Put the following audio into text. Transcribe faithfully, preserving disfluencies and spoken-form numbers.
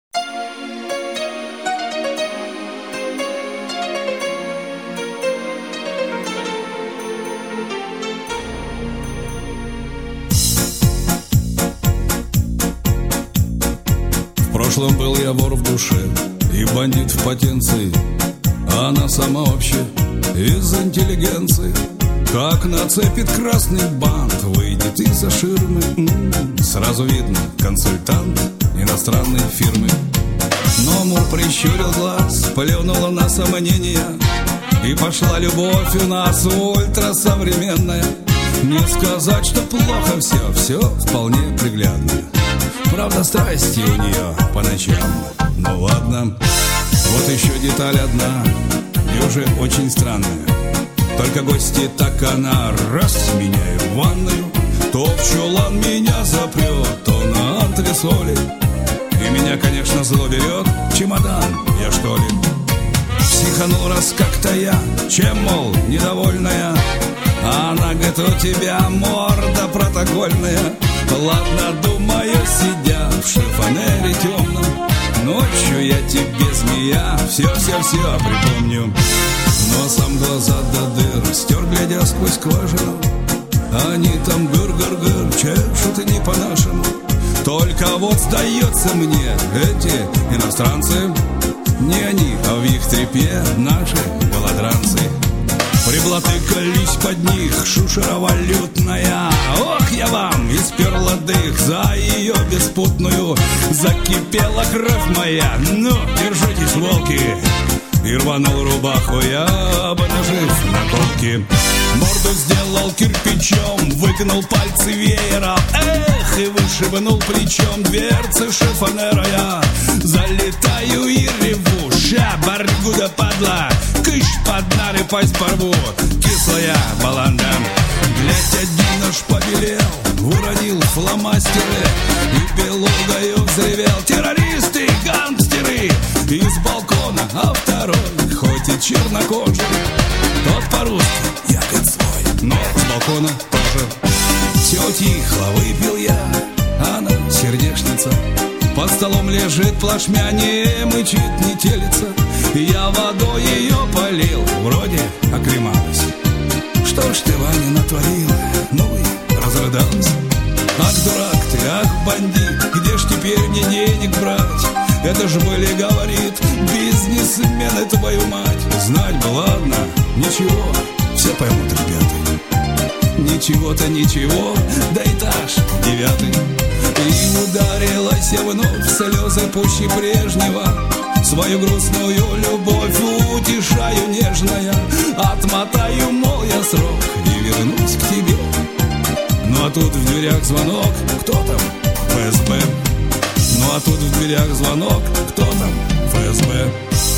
В прошлом был я вор в душе и бандит в потенции, а она сама вообще из интеллигенции. Как нацепит красный бант, выйдет из-за ширмы, м-м, сразу видно, консультант иностранной фирмы. Но Мур прищурил глаз, плюнула на сомнения, и пошла любовь у нас ультрасовременная. Не сказать, что плохо все, все вполне приглядно. Правда, страсти у нее по ночам, ну ладно. Вот еще деталь одна, и уже очень странная. Только гости, так она раз меня и в ванную, то в чулан меня запрет, то на антресоли. И меня, конечно, зло берет, чемодан я что ли. Психанул раз как-то я, чем, мол, недовольная. А она говорит, у тебя морда протокольная. Ладно, думаю, сидя в шифонере темном, ночью я тебе, змея, все-все-все припомню. Носом глаза до дыр стер, глядя сквозь скважину. Они там гыр-гыр-гыр чешут и не по-нашему. Только вот сдается мне, эти иностранцы не они, а в их трепе наши голодранцы. Приблатыкались под них, шушера валютная. Ох, я вам исперла дых за ее беспутную. Закипела кровь моя, ну, держитесь, волки. И рванул рубаху я, обнажив наколки. Морду сделал кирпичом, выкинул пальцы веера. Эх, и вышибнул плечом дверцы шифонера я. Залетаю и реву, ща, баргуда падла. Кыш под нары, пасть порву, кислая баланда. Глядь, один наш побелел, уронил фломастеры и белугою взревел. Террористы, гангстеры, из балкона, а второй, хоть и чернокожий, тот по-русски, я как свой, но с балкона тоже. Все тихо, выпил я, она сердечница. Под столом лежит плашмя, не мычит, не телится. Я водой ее полил, вроде оклемалась. Что ж ты, Ваня, натворила? Ну и разрыдалась. Ах, дурак ты, ах, бандит, где ж теперь мне денег брать? Это ж были, говорит, бизнесмены, твою мать. Знать бы, ладно, ничего, все поймут, ребята. Ничего-то ничего, да этаж девятый. И ударилась я вновь в слезы пуще прежнего. Свою грустную любовь утешаю нежная. Отмотаю, мол, я срок и вернусь к тебе. Ну а тут в дверях звонок, кто там? эф эс бэ. Ну а тут в дверях звонок, кто там? эф эс бэ.